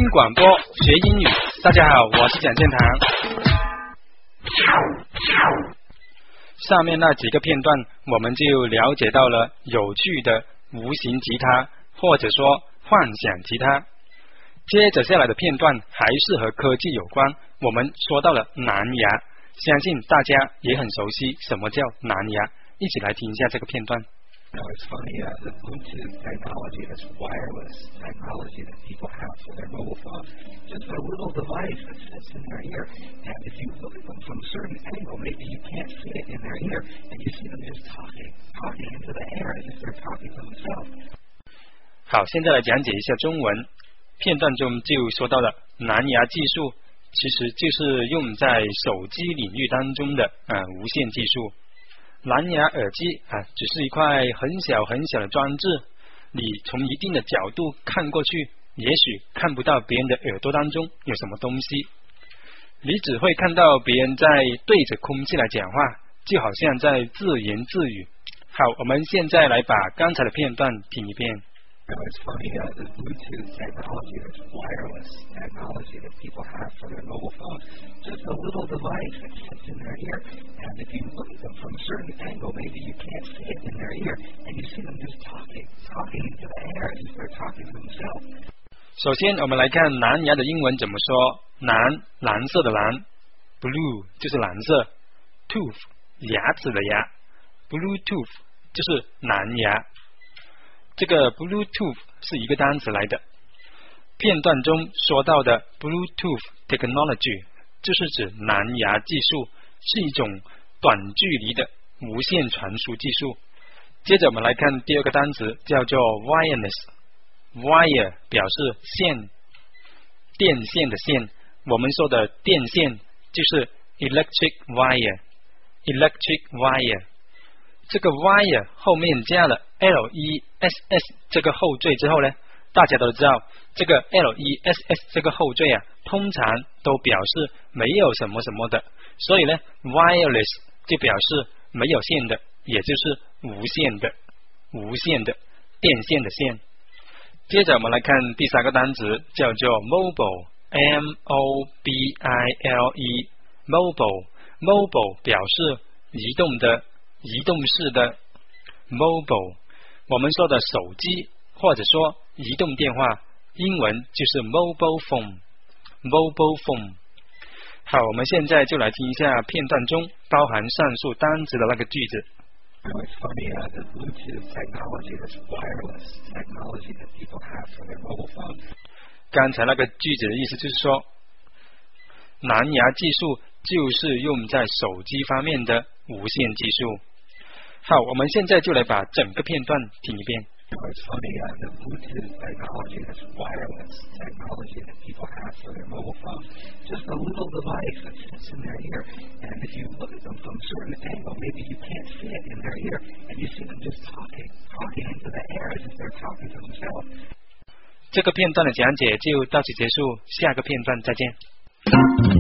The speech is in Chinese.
广播学英语，大家好，我是蒋建堂。上面那几个片段我们就了解到了有趣的无形吉他，或者说幻想吉他。接着下来的片段还是和科技有关，我们说到了蓝牙，相信大家也很熟悉什么叫蓝牙，一起来听一下这个片段。 Now it's funny, the Bluetooth technology, this wireless technology that people have for their mobile phones, just a little device that sits in their ear, and if you look at them from a certain angle, maybe you can't see it in their ear, and you see them just talking into the air as if they're talking to themselves. 好，现在来讲解一下中文。片段中就说到了蓝牙技术，其实就是用在手机领域当中的无线技术。蓝牙耳机只是一块很小很小的装置，你从一定的角度看过去，也许看不到别人的耳朵当中有什么东西，你只会看到别人在对着空气来讲话，就好像在自言自语。好，我们现在来把刚才的片段听一遍。 Now it's funny, the Bluetooth technology, this wireless technology that people have for their mobile phones, just a little device that sits in their ear, and if you look at them from a certain angle, maybe you can't see it in their ear, and you see them just talking into the air as if they're talking to themselves. 首先我们来看蓝牙的英文怎么说。蓝色的蓝 blue 就是蓝色， tooth 牙齿的牙， Bluetooth 就是蓝牙。这个 Bluetooth 是一个单词来的。片段中说到的 Bluetooth technology 就是指蓝牙技术，是一种短距离的无线传输技术。接着我们来看第二个单词，叫做 wireless。wire 表示线，电线的线，我们说的电线就是 electric wire。electric wire 这个 wire 后面加了 less 这个后缀之后呢，大家都知道这个 less 这个后缀通常都表示没有什么什么的，所以呢 wireless 就表示没有线的，也就是无线的电线的线。接着我们来看第三个单词，叫做 mobile mobile 表示移动式的 mobile， 我们说的手机或者说移动电话，英文就是 mobile phone。 好，我们现在就来听一下片段中包含上述单词的那个句子。 Now it's funny, the Bluetooth technology, this wireless technology that people have for their mobile phones. 刚才那个句子的意思就是说，蓝牙技术就是用在手机方面的无线技术。好，我们现在就来把整个片段听一遍。 Now it's funny, the Bluetooth technology, this wireless technology that people have for their mobile phones, just a little device that sits in their ear, and if you look at them from a certain angle, maybe you can't see it in their ear, and you see them just talking into the air as if they're talking to themselves. 这个片段的讲解就到此结束，下个片段再见。